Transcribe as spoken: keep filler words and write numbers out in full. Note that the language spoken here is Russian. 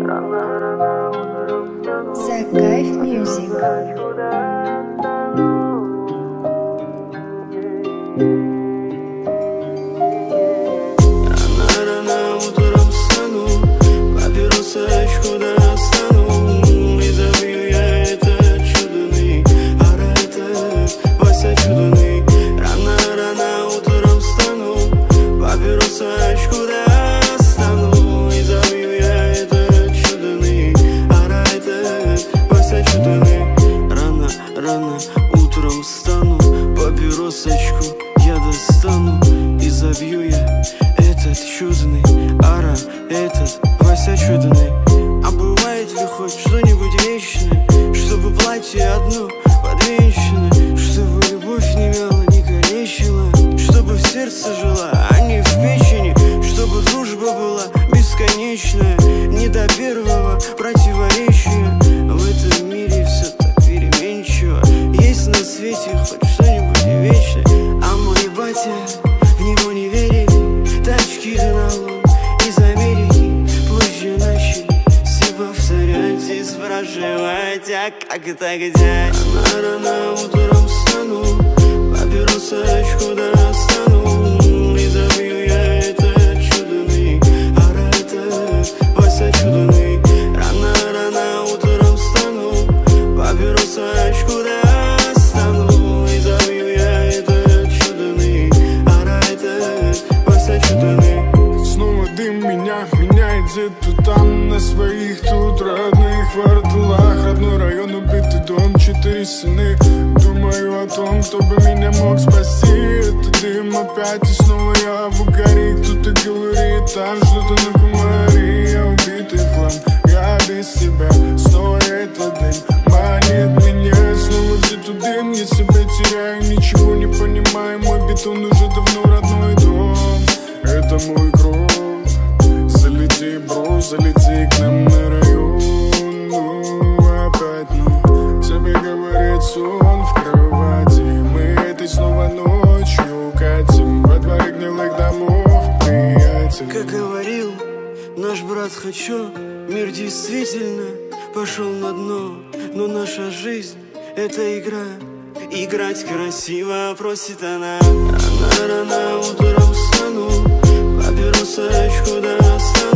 Закайф Music. Рано-рано утром встану, папиросочку достану и забью я этот чудный аромат, Вася чудный. Рано-рано утром встану, папиросочку достану и забью я этот чудный аромат, Вася чудный. Рано-рано утром встану, папиросочку я достану и забью я этот чудный ара, этот Вася чудный. А бывает ли хоть что-нибудь вечное, чтобы платье одно подвенчано, чтобы любовь не вяла, не калечила, чтобы в сердце жила, а не в печени, чтобы дружба была бесконечная, не до первого противоречия. В этом мире все так переменчиво, есть на свете хоть что-нибудь вечное. А мой батя, в него не верили, тачки до налог из Америки позже начали все повторять и спрашивать, а как это где? Рано-рано утром встану, папиросочку достану и забью я этот чудный аромат, Вася чудный. Рано-рано утром встану, папиросочку достану и забью я этот чудный аромат, Вася чудный. Снова дым меня меняет где-то там, на своих тут родных кварталах. Родной район, убитый дом, четыре стены. Думаю о том, кто бы меня мог спасти. Это дым опять, и снова я в угаре. Кто-то говорит, там что-то на комаре. Я убитый в хлам, я без тебя. Снова этот дым манит меня. Снова где-то дым, я себя теряю, ничего не понимаю. Мой бетон уже давно родной дом. Это мой кровь. Залети, бро, залети к нам на район. Ну, опять, ну, тебе говорит сон в кровати. Мы этой снова ночью катим во дворе гнилых домов, приятель. Как говорил наш брат Хочу, мир действительно пошел на дно, но наша жизнь — это игра. Играть красиво просит она. Рано-рано утром встану, папиросочку достану